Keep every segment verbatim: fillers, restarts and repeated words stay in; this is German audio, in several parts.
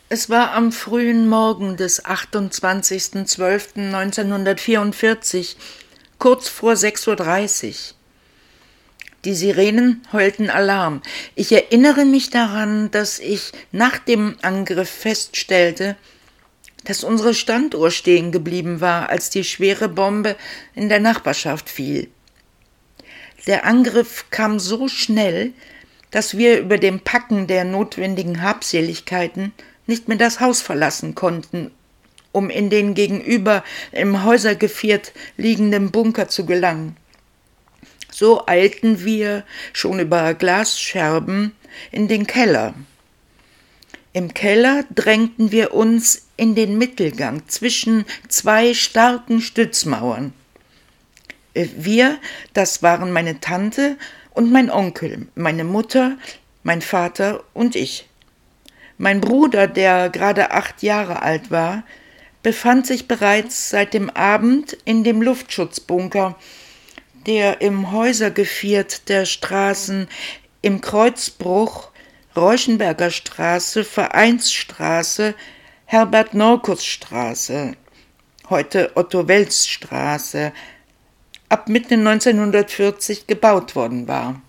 Es war am frühen Morgen des achtundzwanzigsten zwölften neunzehnhundertvierundvierzig, kurz vor sechs Uhr dreißig. Die Sirenen heulten Alarm. Ich erinnere mich daran, dass ich nach dem Angriff feststellte, dass unsere Standuhr stehen geblieben war, als die schwere Bombe in der Nachbarschaft fiel. Der Angriff kam so schnell, dass wir über dem Packen der notwendigen Habseligkeiten nicht mehr das Haus verlassen konnten, um in den gegenüber im Häusergeviert liegenden Bunker zu gelangen. So eilten wir, schon über Glasscherben, in den Keller. Im Keller drängten wir uns in den Mittelgang zwischen zwei starken Stützmauern. Wir, das waren meine Tante und mein Onkel, meine Mutter, mein Vater und ich. Mein Bruder, der gerade acht Jahre alt war, befand sich bereits seit dem Abend in dem Luftschutzbunker, der im Häusergeviert der Straßen im Kreuzbruch Reuschenberger Straße, Vereinsstraße, Herbert-Norkus-Straße, heute Otto-Wels-Straße, ab Mitte neunzehnhundertvierzig gebaut worden war.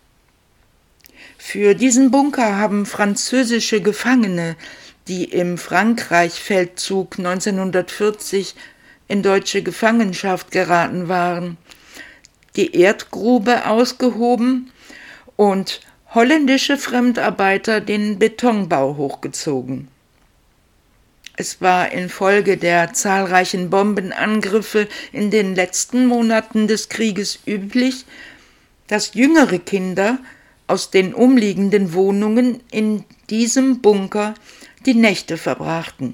Für diesen Bunker haben französische Gefangene, die im Frankreich-Feldzug neunzehnhundertvierzig in deutsche Gefangenschaft geraten waren, die Erdgrube ausgehoben und holländische Fremdarbeiter den Betonbau hochgezogen. Es war infolge der zahlreichen Bombenangriffe in den letzten Monaten des Krieges üblich, dass jüngere Kinder aus den umliegenden Wohnungen in diesem Bunker die Nächte verbrachten.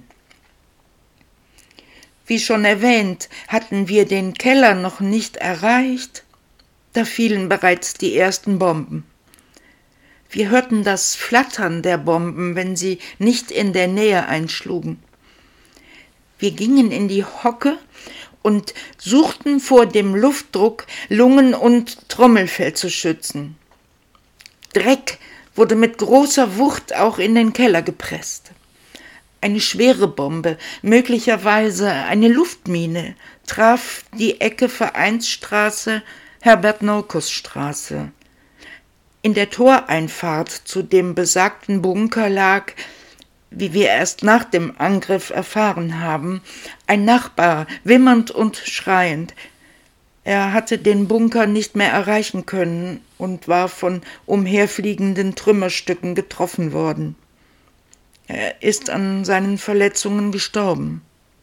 Wie schon erwähnt, hatten wir den Keller noch nicht erreicht, da fielen bereits die ersten Bomben. Wir hörten das Flattern der Bomben, wenn sie nicht in der Nähe einschlugen. Wir gingen in die Hocke und suchten vor dem Luftdruck Lungen und Trommelfell zu schützen. Dreck wurde mit großer Wucht auch in den Keller gepresst. Eine schwere Bombe, möglicherweise eine Luftmine, traf die Ecke Vereinsstraße, Herbert-Norkus-Straße. In der Toreinfahrt zu dem besagten Bunker lag, wie wir erst nach dem Angriff erfahren haben, ein Nachbar, wimmernd und schreiend. Er hatte den Bunker nicht mehr erreichen können und war von umherfliegenden Trümmerstücken getroffen worden. Er ist an seinen Verletzungen gestorben.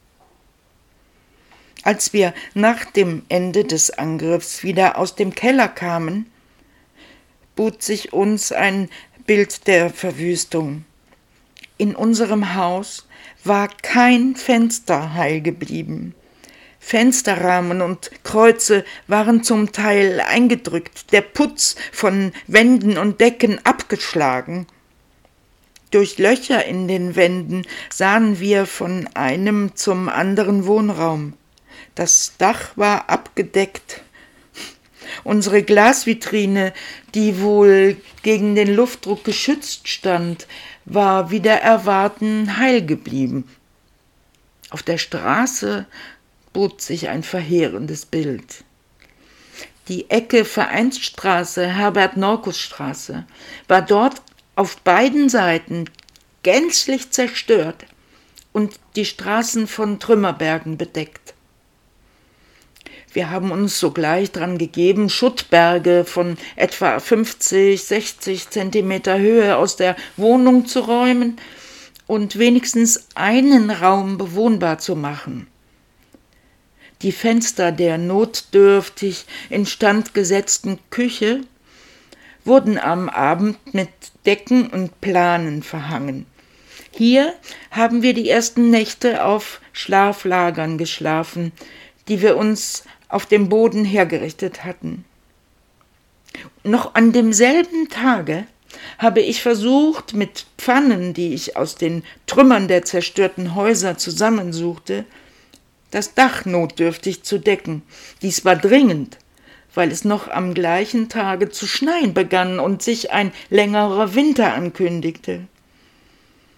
Als wir nach dem Ende des Angriffs wieder aus dem Keller kamen, bot sich uns ein Bild der Verwüstung. In unserem Haus war kein Fenster heil geblieben. Fensterrahmen und Kreuze waren zum Teil eingedrückt, der Putz von Wänden und Decken abgeschlagen. Durch Löcher in den Wänden sahen wir von einem zum anderen Wohnraum. Das Dach war abgedeckt. Unsere Glasvitrine, die wohl gegen den Luftdruck geschützt stand, war wider Erwarten heil geblieben. Auf der Straße bot sich ein verheerendes Bild. Die Ecke Vereinsstraße, Herbert-Norkus-Straße, war dort auf beiden Seiten gänzlich zerstört und die Straßen von Trümmerbergen bedeckt. Wir haben uns sogleich dran gegeben, Schuttberge von etwa fünfzig, sechzig Zentimeter Höhe aus der Wohnung zu räumen und wenigstens einen Raum bewohnbar zu machen. Die Fenster der notdürftig instand gesetzten Küche wurden am Abend mit Decken und Planen verhangen. Hier haben wir die ersten Nächte auf Schlaflagern geschlafen, die wir uns auf dem Boden hergerichtet hatten. Noch an demselben Tage habe ich versucht, mit Pfannen, die ich aus den Trümmern der zerstörten Häuser zusammensuchte, das Dach notdürftig zu decken. Dies war dringend, weil es noch am gleichen Tage zu schneien begann und sich ein längerer Winter ankündigte.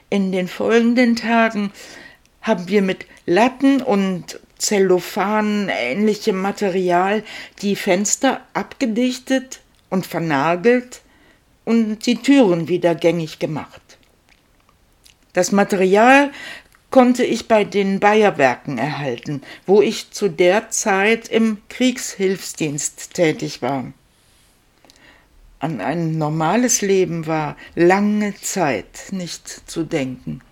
In den folgenden Tagen haben wir mit Latten und Zellophan ähnlichem Material die Fenster abgedichtet und vernagelt und die Türen wieder gängig gemacht. Das Material konnte ich bei den Bayer-Werken erhalten, wo ich zu der Zeit im Kriegshilfsdienst tätig war. An ein normales Leben war lange Zeit nicht zu denken.